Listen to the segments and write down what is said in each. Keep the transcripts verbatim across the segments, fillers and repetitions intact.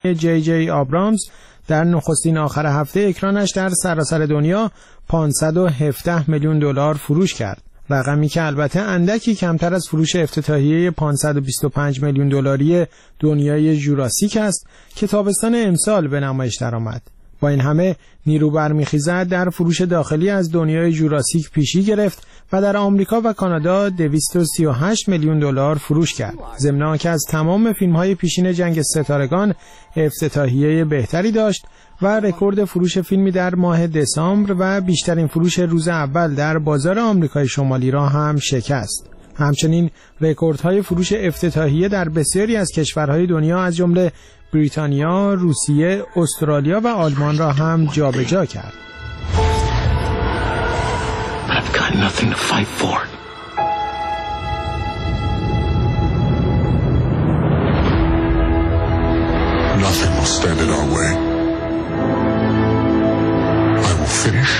جی جی آبرامز در نخستین آخر هفته اکرانش در سراسر دنیا پانصد و هفده میلیون دلار فروش کرد. رقمی که البته اندکی کمتر از فروش افتتاحیه پانصد و بیست و پنج میلیون دلاری دنیای جوراسیک است که تابستان امسال به نمایش درآمد. با این همه نیرو برمیخیزد در فروش داخلی از دنیای جوراسیک پیشی گرفت و در آمریکا و کانادا دویست و سی و هشت میلیون دلار فروش کرد. ضمن آنکه از تمام فیلم‌های پیشین جنگ ستارگان افتتاحیه بهتری داشت و رکورد فروش فیلمی در ماه دسامبر و بیشترین فروش روز اول در بازار آمریکای شمالی را هم شکست. همچنین رکوردهای فروش افتتاحیه در بسیاری از کشورهای دنیا از جمله بریتانیا، روسیه، استرالیا و آلمان را هم جابجا کرد. I've got nothing to fight for. Nothing will stand in our way. I will finish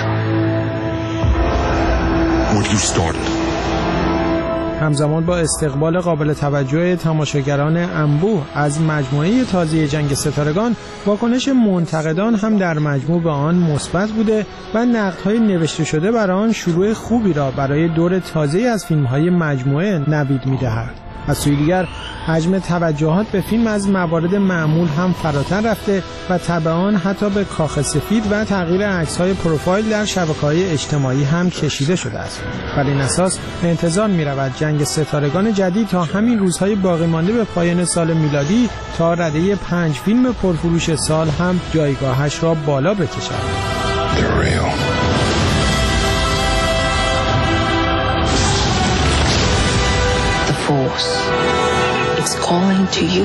what you started. همزمان با استقبال قابل توجه تماشاگران انبوه از مجموعه تازه جنگ ستارگان، واکنش منتقدان هم در مجموع به آن مثبت بوده و نقدهای نوشته شده بر آن شروع خوبی را برای دور تازه از فیلم‌های مجموعه نوید می‌دهد. از سوی دیگر حجم توجهات به فیلم از موارد معمول هم فراتر رفته و تبعاً حتی به کاخ سفید و تغییر عکس‌های پروفایل در شبکه‌های اجتماعی هم کشیده شده است. بر این اساس به انتظار می‌رود جنگ ستارگان جدید تا همین روزهای باقی مانده به پایان سال میلادی تا رده پنج فیلم پرفروش سال هم جایگاهش را بالا بکشد. Force. It's calling to you.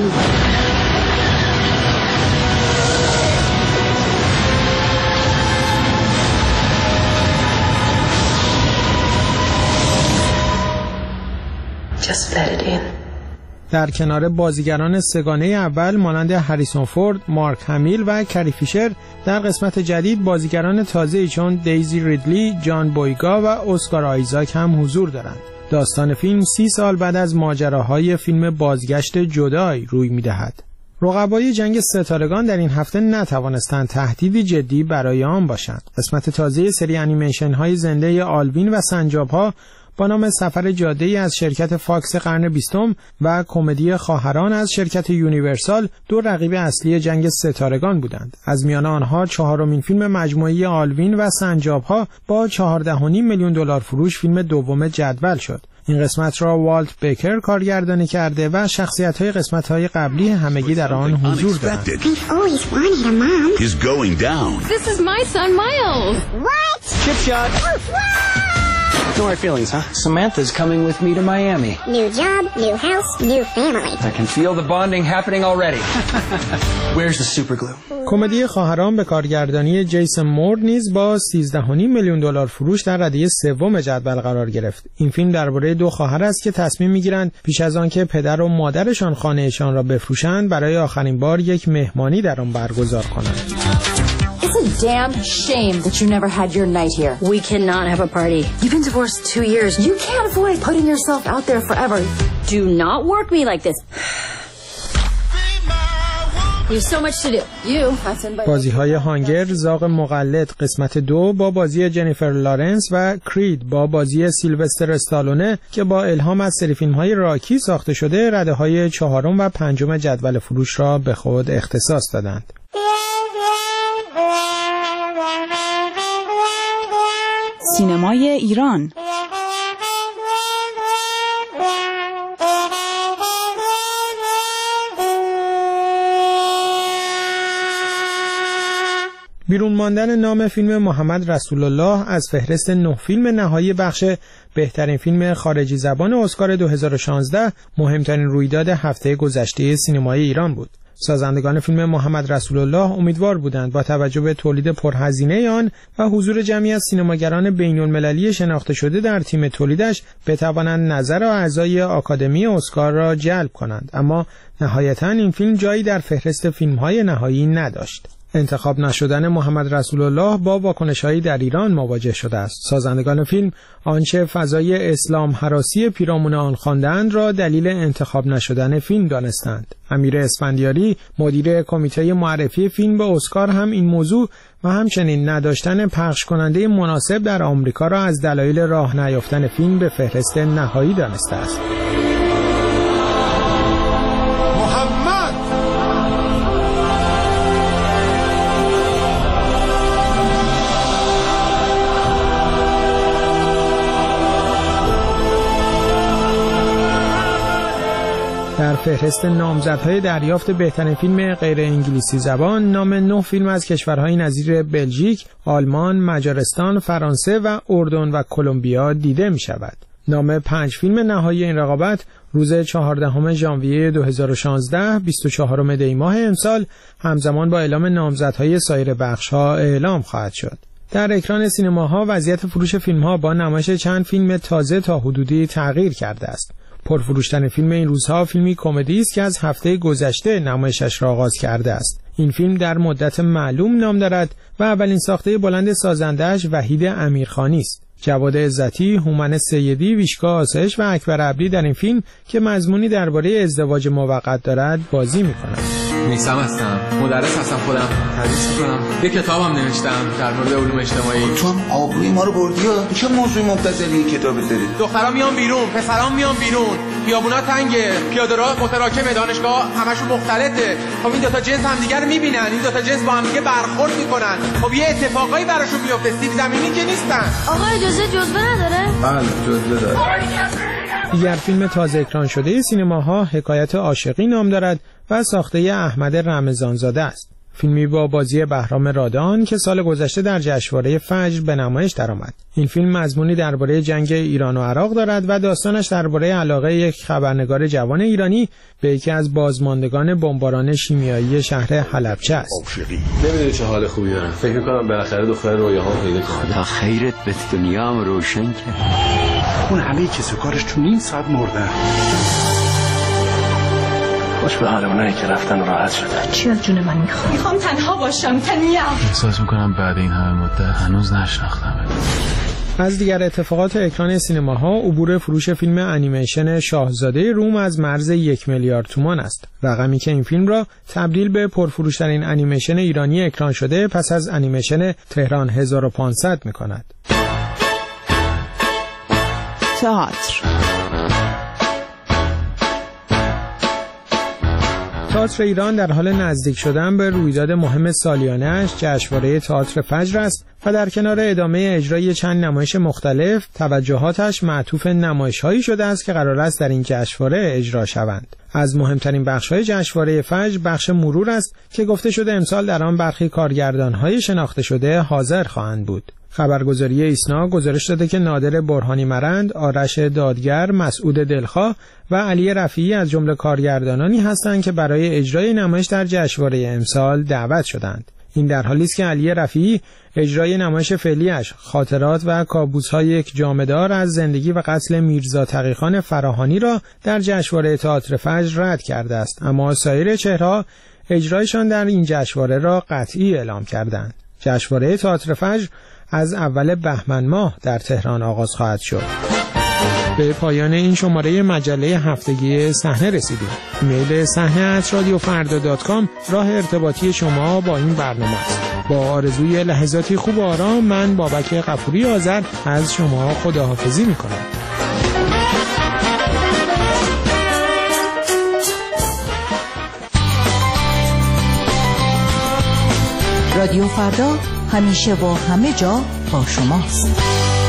Just let it in. در کنار بازیگران سگانه اول مانند هریسون فورد، مارک همیل و کری فیشر، در قسمت جدید بازیگران تازه‌ای چون دیزی ریدلی، جان بویگا و اسکار آیزاک هم حضور دارند. داستان فیلم سی سال بعد از ماجراهای فیلم بازگشت جدای روی می‌دهد. رقبای جنگ ستارگان در این هفته نتوانستند تهدیدی جدی برای آن باشند. قسمت تازه سری انیمیشن‌های زنده آلوین و سنجاب‌ها با نام سفر جاده‌ای از شرکت فاکس قرن بیستم و کمدی خواهران از شرکت یونیورسال دو رقیب اصلی جنگ ستارگان بودند. از میان آنها چهارمین فیلم مجموعی آلوین و سنجاب‌ها با چهارده و نیم میلیون دلار فروش فیلم دوم جدول شد. این قسمت را والت بیکر کارگردانی کرده و شخصیت‌های قسمت‌های قبلی همگی در آن حضور دارند. He's going down. This is my son Miles. What? Chip shot. No hard feelings, huh? Samantha's coming with me to Miami. New job, new house, new family. I can feel the bonding happening already. Where's the super glue? کمدی خواهران به کارگردانی جیسون مورد نیز با سیزده و نیم میلیون دلار فروش در رده سوم جدول قرار گرفت. این فیلم درباره دو خواهر است که تصمیم می‌گیرند پیش از آن که پدر و مادرشان خانه‌شان را بفروشند برای آخرین بار یک مهمانی در آن برگزار کنند. It's a damn shame that you never had your night here. We cannot have a party. You've been divorced two years. You can't avoid putting yourself out there forever. Do not work me like this. You have so much to do. You, that's in by... بازی‌های هانگر، زاغ مقلد قسمت دو با بازی جنیفر لارنس و کرید با بازی سیلوستر استالونه که با الهام از سری فیلم‌های راکی ساخته شده رده‌های چهارم و پنجم جدول فروش را به خود اختصاص دادند. سینمای ایران. بیرون ماندن نام فیلم محمد رسول الله از فهرست نه فیلم نهایی بخش بهترین فیلم خارجی زبان اسکار دو هزار و شانزده مهمترین رویداد هفته گذشته سینمای ایران بود. سازندگان فیلم محمد رسول الله امیدوار بودند با توجه به تولید پرهزینه آن و حضور جمعی از سینماگران بین‌المللی شناخته شده در تیم تولیدش بتوانند نظر اعضای آکادمی اسکار را جلب کنند، اما نهایتاً این فیلم جایی در فهرست فیلم‌های نهایی نداشت. انتخاب نشدن محمد رسول الله با واکنش‌هایی در ایران مواجه شده است. سازندگان فیلم آنچه فضای اسلام هراسی پیرامون آن خواندند را دلیل انتخاب نشدن فیلم دانستند. امیر اسفندیاری مدیر کمیته معرفی فیلم به اسکار هم این موضوع و همچنین نداشتن پخش کننده مناسب در آمریکا را از دلایل راه نیافتن فیلم به فهرست نهایی دانسته است. در فهرست نامزدهای دریافت بهترین فیلم غیر انگلیسی زبان نام نه فیلم از کشورهای نظیر بلژیک، آلمان، مجارستان، فرانسه و اردن و کلمبیا دیده می شود. نام پنج فیلم نهایی این رقابت روز چهاردهم ژانویه دو هزار و شانزده بیست و چهارم دی ماه امسال همزمان با اعلام نامزدهای سایر بخش‌ها اعلام خواهد شد. در اکران سینماها وضعیت فروش فیلم‌ها با نمایش چند فیلم تازه تا حدودی تغییر کرده است. پرفروشترین فیلم این روزها فیلمی کمدی است که از هفته گذشته نمایشش را آغاز کرده است. این فیلم در مدت معلوم نام دارد و اولین ساخته بلند سازنده‌اش وحید امیرخانی است. جواد عزتی، هومن سیدی، ویشکا آسایش و اکبر عبدی در این فیلم که مضمونی درباره ازدواج موقت دارد بازی می‌کنند. میثم هستم، مدرس هستم، خودم تدریس می‌کنم. یک کتابم نوشتم در مورد علوم اجتماعی. تو هم آبروی ما رو بردی ها. چه موضوع مبتذلی کتابت داری؟ دخترام میان بیرون، پسرام میان بیرون. خیابونا تنگه، پیاده‌رو متراکمه، دانشگاه همشون مختلطه. خب این دو تا جنس هم دیگه رو می‌بینن، این دو تا جنس با هم دیگه برخورد می‌کنن. خب یه اتفاقایی براشون میفته، سیب زمینی که نیستن. آقا اجازه جزوه نداره؟ بله جزوه داره. دیگر فیلم تازه اکران شده سینماها حکایت عاشقی نام دارد و ساخته احمد رمضانزاده است. فیلمی با بازی بهرام رادان که سال گذشته در جشنواره فجر به نمایش درآمد. این فیلم مضمونی درباره جنگ ایران و عراق دارد و داستانش درباره علاقه یک خبرنگار جوان ایرانی به یکی از بازماندگان بمباران شیمیایی شهر حلبچه است. نمیدونی چه حال خوبی دارم. فکر می‌کنم بالاخره دختر رویاهام پیدا کنم. خدا خیرت به دنیا هم روشن کرد. اون همه کس و کارش تو نیم ساعت مردن. خوش به حال اونایی که رفتن راحت شدن. چی از جون من میخوام؟ میخوام تنها باشم، تنیا. احساس میکنم بعد این همه مدت هنوز نشناختمت. از دیگر اتفاقات اکران سینماها عبور فروش فیلم انیمیشن شاهزاده روم از مرز یک میلیارد تومان است. رقمی که این فیلم را تبدیل به پرفروشترین انیمیشن ایرانی اکران شده پس از انیمیشن تهران هزار و پانصد میکند. تئاتر تئاتر ایران در حال نزدیک شدن به رویداد مهم سالیانه‌اش جشنواره تئاتر فجر است و در کنار ادامه اجرای چند نمایش مختلف توجهاتش معطوف نمایش‌هایی شده است که قرار است در این جشنواره اجرا شوند. از مهمترین بخش‌های جشنواره فجر بخش مرور است که گفته شده امسال در آن برخی کارگردان‌های شناخته شده حاضر خواهند بود. خبرگزاری ایسنا گزارش داده که نادر برهانی مرند، آرش دادگر، مسعود دلخواه و علی رفیعی از جمله کارگردانانی هستند که برای اجرای نمایش در جشنواره امسال دعوت شدند. این در حالی است که علی رفیعی اجرای نمایش فعلیش خاطرات و کابوس‌های یک جامدار از زندگی و قتل میرزا تقی‌خان فراهانی را در جشنواره تئاتر فجر رد کرده است، اما سایر چهره‌ها اجرایشان در این جشنواره را قطعی اعلام کردند. جشنواره تئاتر فجر از اول بهمن ماه در تهران آغاز خواهد شد. به پایان این شماره مجله هفتگی صحنه رسیدیم. ایمیل صحنه ات رادیو فردا دات کام راه ارتباطی شما با این برنامه است. با آرزوی لحظاتی خوب و آرام من بابک غفوری آذر از شما خداحافظی می‌کنم. رادیو فردا همیشه و همه جا با شماست.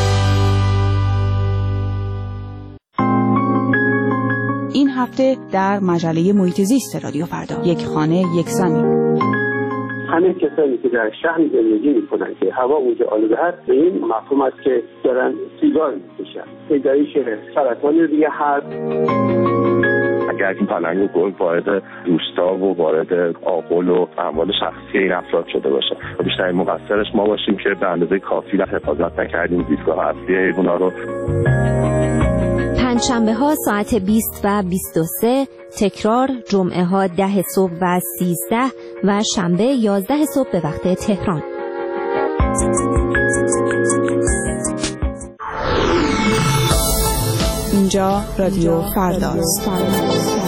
این هفته در مجله محیط زیست رادیو فردا یک خانه یک زمین. همه کسانی که در شهر زندگی میکنن که هوا اونجا آلوده هست به این مفهوم است که دارن سیگار میکشن. پیدایش سرطان ریه هست. اگر این پلنگ و گل وارد روستا و وارد آغل و اموال شخصی این افراد شده باشه، بیشترین مقصرش ما باشیم که به اندازه کافی حفاظت نکردیم زیستگاه اصلی حیونا رو. پنجشنبه ها ساعت بیست و بیست و سه، تکرار جمعه ها ده صبح و سیزده و شنبه یازده صبح به وقت تهران. اینجا رادیو فرداست.